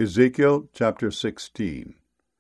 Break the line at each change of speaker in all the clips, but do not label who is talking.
Ezekiel chapter 16.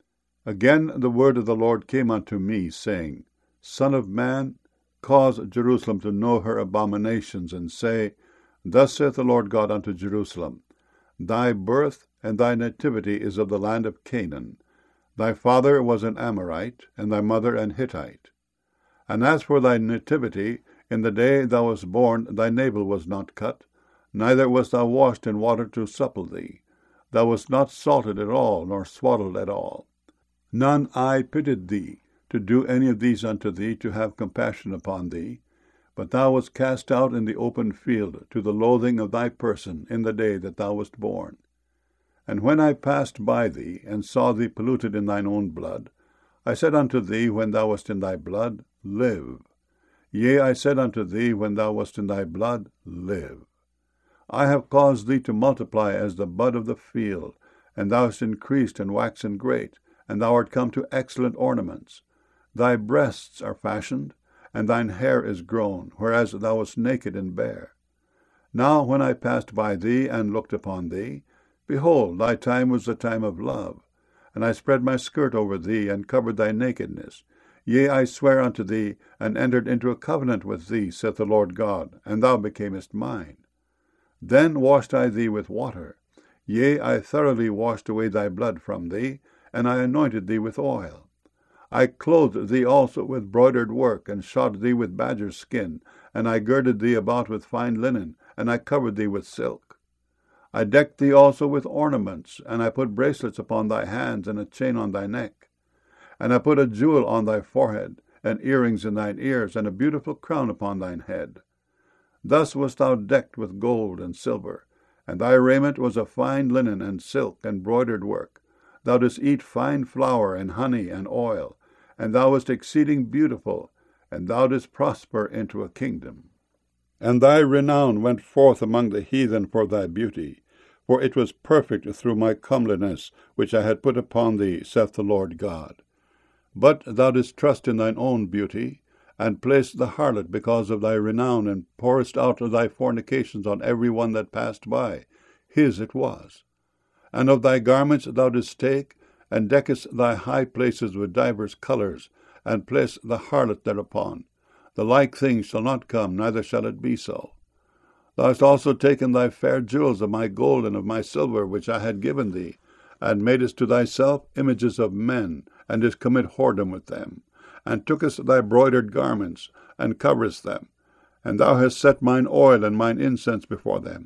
Again the word of the Lord came unto me, saying, Son of man, cause Jerusalem to know her abominations, and say, Thus saith the Lord God unto Jerusalem, Thy birth and thy nativity is of the land of Canaan. Thy father was an Amorite, and thy mother an Hittite. And as for thy nativity, in the day thou wast born thy navel was not cut, neither wast thou washed in water to supple thee. Thou wast not salted at all, nor swaddled at all. None eye pitied thee, to do any of these unto thee, to have compassion upon thee. But thou wast cast out in the open field, to the loathing of thy person, in the day that thou wast born. And when I passed by thee, and saw thee polluted in thine own blood, I said unto thee, when thou wast in thy blood, Live. Yea, I said unto thee, when thou wast in thy blood, Live. I have caused thee to multiply as the bud of the field, and thou hast increased and waxen great, and thou art come to excellent ornaments. Thy breasts are fashioned, and thine hair is grown, whereas thou wast naked and bare. Now when I passed by thee, and looked upon thee, behold, thy time was the time of love. And I spread my skirt over thee, and covered thy nakedness. Yea, I swear unto thee, and entered into a covenant with thee, saith the Lord God, and thou becamest mine. Then washed I thee with water. Yea, I thoroughly washed away thy blood from thee, and I anointed thee with oil. I clothed thee also with broidered work, and shod thee with badger's skin, and I girded thee about with fine linen, and I covered thee with silk. I decked thee also with ornaments, and I put bracelets upon thy hands, and a chain on thy neck. And I put a jewel on thy forehead, and earrings in thine ears, and a beautiful crown upon thine head. Thus wast thou decked with gold and silver, and thy raiment was of fine linen and silk and broidered work. Thou didst eat fine flour and honey and oil, and thou wast exceeding beautiful, and thou didst prosper into a kingdom. And thy renown went forth among the heathen for thy beauty, for it was perfect through my comeliness, which I had put upon thee, saith the Lord God. But thou didst trust in thine own beauty, and placed the harlot because of thy renown, and pourest out thy fornications on every one that passed by. His it was. And of thy garments thou didst take, and deckest thy high places with divers colours, and placed the harlot thereupon. The like thing shall not come, neither shall it be so. Thou hast also taken thy fair jewels of my gold and of my silver, which I had given thee, and madest to thyself images of men, and didst commit whoredom with them, and tookest thy broidered garments, and coverest them. And thou hast set mine oil and mine incense before them.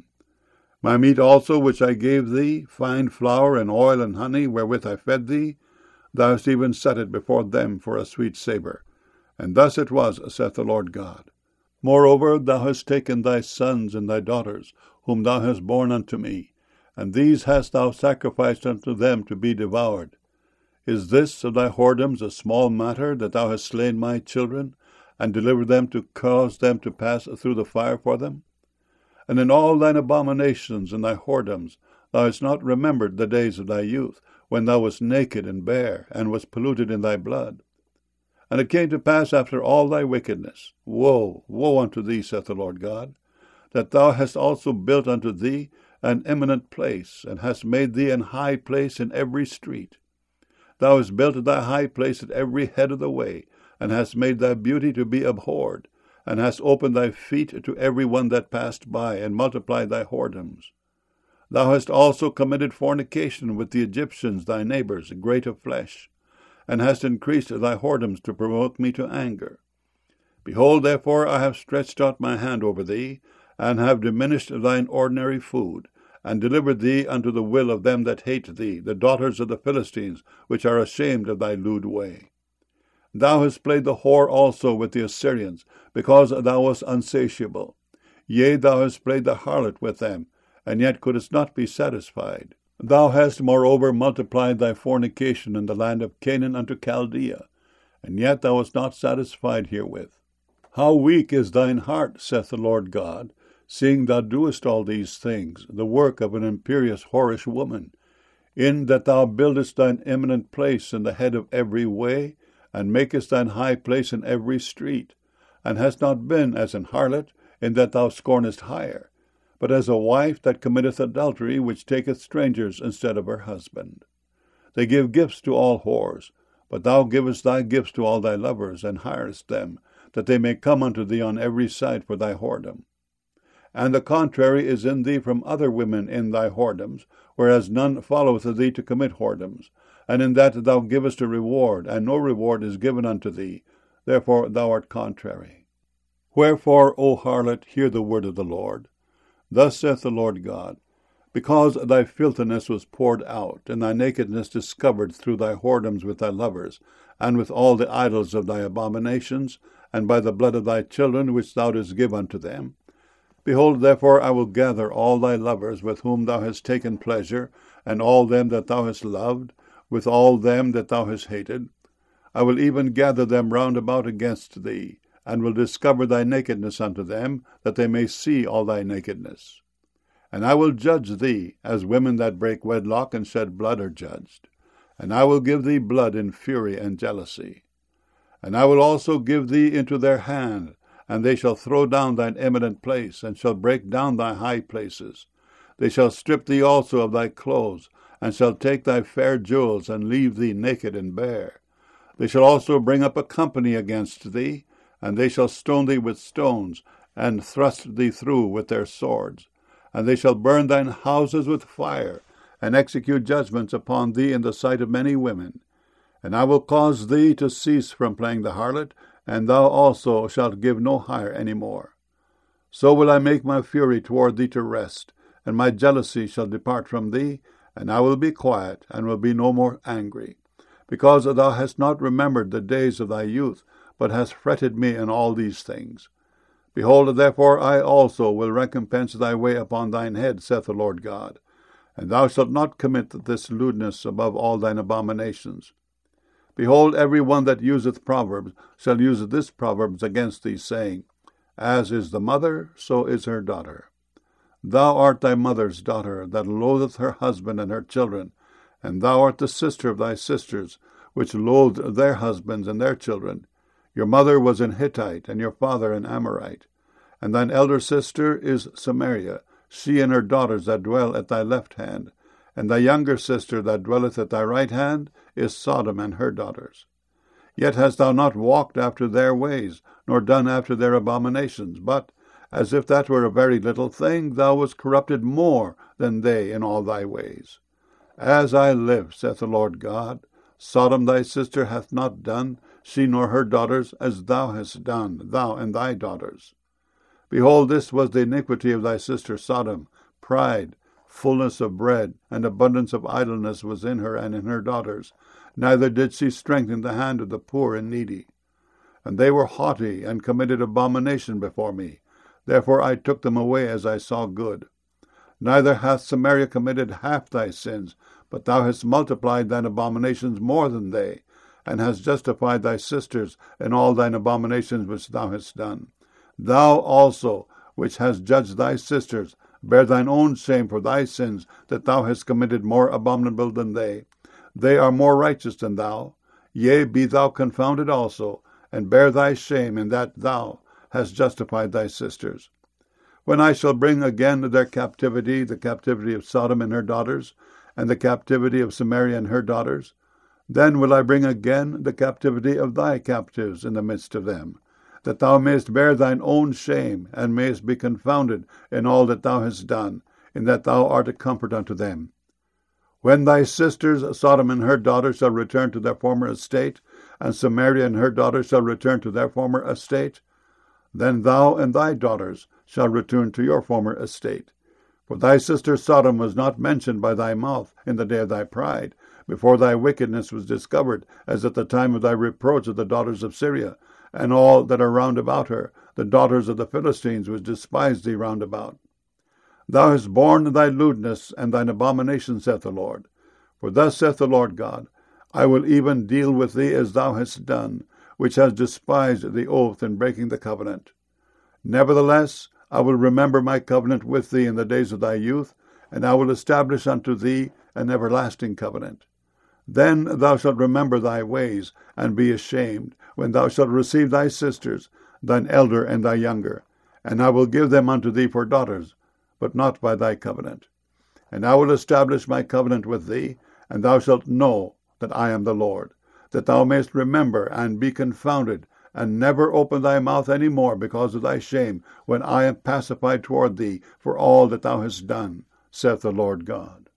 My meat also, which I gave thee, fine flour and oil and honey, wherewith I fed thee, thou hast even set it before them for a sweet savour. And thus it was, saith the Lord God. Moreover, thou hast taken thy sons and thy daughters, whom thou hast borne unto me, and these hast thou sacrificed unto them to be devoured. Is this of thy whoredoms a small matter, that thou hast slain my children, and delivered them to cause them to pass through the fire for them? And in all thine abominations and thy whoredoms thou hast not remembered the days of thy youth, when thou wast naked and bare, and wast polluted in thy blood. And it came to pass after all thy wickedness, woe, woe unto thee, saith the Lord God, that thou hast also built unto thee an eminent place, and hast made thee an high place in every street. Thou hast built thy high place at every head of the way, and hast made thy beauty to be abhorred, and hast opened thy feet to every one that passed by, and multiplied thy whoredoms. Thou hast also committed fornication with the Egyptians thy neighbours, great of flesh, and hast increased thy whoredoms to provoke me to anger. Behold, therefore, I have stretched out my hand over thee, and have diminished thine ordinary food, and delivered thee unto the will of them that hate thee, the daughters of the Philistines, which are ashamed of thy lewd way. Thou hast played the whore also with the Assyrians, because thou wast unsatiable. Yea, thou hast played the harlot with them, and yet couldst not be satisfied. Thou hast moreover multiplied thy fornication in the land of Canaan unto Chaldea, and yet thou wast not satisfied herewith. How weak is thine heart, saith the Lord God, seeing thou doest all these things, the work of an imperious whorish woman, in that thou buildest thine eminent place in the head of every way, and makest thine high place in every street, and hast not been as an harlot, in that thou scornest hire, but as a wife that committeth adultery, which taketh strangers instead of her husband. They give gifts to all whores, but thou givest thy gifts to all thy lovers, and hirest them, that they may come unto thee on every side for thy whoredom. And the contrary is in thee from other women in thy whoredoms, whereas none followeth thee to commit whoredoms, and in that thou givest a reward, and no reward is given unto thee, therefore thou art contrary. Wherefore, O harlot, hear the word of the Lord. Thus saith the Lord God, because thy filthiness was poured out, and thy nakedness discovered through thy whoredoms with thy lovers, and with all the idols of thy abominations, and by the blood of thy children which thou didst give unto them. Behold, therefore, I will gather all thy lovers with whom thou hast taken pleasure, and all them that thou hast loved, with all them that thou hast hated. I will even gather them round about against thee, and will discover thy nakedness unto them, that they may see all thy nakedness. And I will judge thee, as women that break wedlock and shed blood are judged. And I will give thee blood in fury and jealousy. And I will also give thee into their hand, and they shall throw down thine eminent place, and shall break down thy high places. They shall strip thee also of thy clothes, and shall take thy fair jewels, and leave thee naked and bare. They shall also bring up a company against thee, and they shall stone thee with stones, and thrust thee through with their swords. And they shall burn thine houses with fire, and execute judgments upon thee in the sight of many women. And I will cause thee to cease from playing the harlot, and thou also shalt give no hire any more. So will I make my fury toward thee to rest, and my jealousy shall depart from thee, and I will be quiet, and will be no more angry, because thou hast not remembered the days of thy youth, but hast fretted me in all these things. Behold, therefore, I also will recompense thy way upon thine head, saith the Lord God. And thou shalt not commit this lewdness above all thine abominations. Behold, every one that useth proverbs shall use this proverbs against thee, saying, As is the mother, so is her daughter. Thou art thy mother's daughter, that loatheth her husband and her children, and thou art the sister of thy sisters, which loathed their husbands and their children. Your mother was an Hittite, and your father an Amorite. And thine elder sister is Samaria, she and her daughters that dwell at thy left hand. And thy younger sister that dwelleth at thy right hand is Sodom and her daughters. Yet hast thou not walked after their ways, nor done after their abominations, but, as if that were a very little thing, thou wast corrupted more than they in all thy ways. As I live, saith the Lord God, Sodom thy sister hath not done, she nor her daughters, as thou hast done, thou and thy daughters. Behold, this was the iniquity of thy sister Sodom, pride, fullness of bread, and abundance of idleness was in her and in her daughters. Neither did she strengthen the hand of the poor and needy. And they were haughty, and committed abomination before me. Therefore I took them away as I saw good. Neither hath Samaria committed half thy sins, but thou hast multiplied thine abominations more than they, and hast justified thy sisters in all thine abominations which thou hast done. Thou also, which hast judged thy sisters, bear thine own shame for thy sins, that thou hast committed more abominable than they. They are more righteous than thou. Yea, be thou confounded also, and bear thy shame in that thou hast justified thy sisters. When I shall bring again their captivity, the captivity of Sodom and her daughters, and the captivity of Samaria and her daughters, then will I bring again the captivity of thy captives in the midst of them, that thou mayest bear thine own shame, and mayest be confounded in all that thou hast done, in that thou art a comfort unto them. When thy sisters, Sodom and her daughters, shall return to their former estate, and Samaria and her daughters shall return to their former estate, then thou and thy daughters shall return to your former estate. For thy sister Sodom was not mentioned by thy mouth in the day of thy pride, before thy wickedness was discovered, as at the time of thy reproach of the daughters of Syria, and all that are round about her, the daughters of the Philistines, which despise thee round about. Thou hast borne thy lewdness and thine abomination, saith the Lord. For thus saith the Lord God, I will even deal with thee as thou hast done, which hast despised the oath in breaking the covenant. Nevertheless, I will remember my covenant with thee in the days of thy youth, and I will establish unto thee an everlasting covenant. Then thou shalt remember thy ways, and be ashamed, when thou shalt receive thy sisters, thine elder and thy younger, and I will give them unto thee for daughters, but not by thy covenant. And I will establish my covenant with thee, and thou shalt know that I am the Lord, that thou mayest remember and be confounded, and never open thy mouth any more because of thy shame, when I am pacified toward thee for all that thou hast done, saith the Lord God.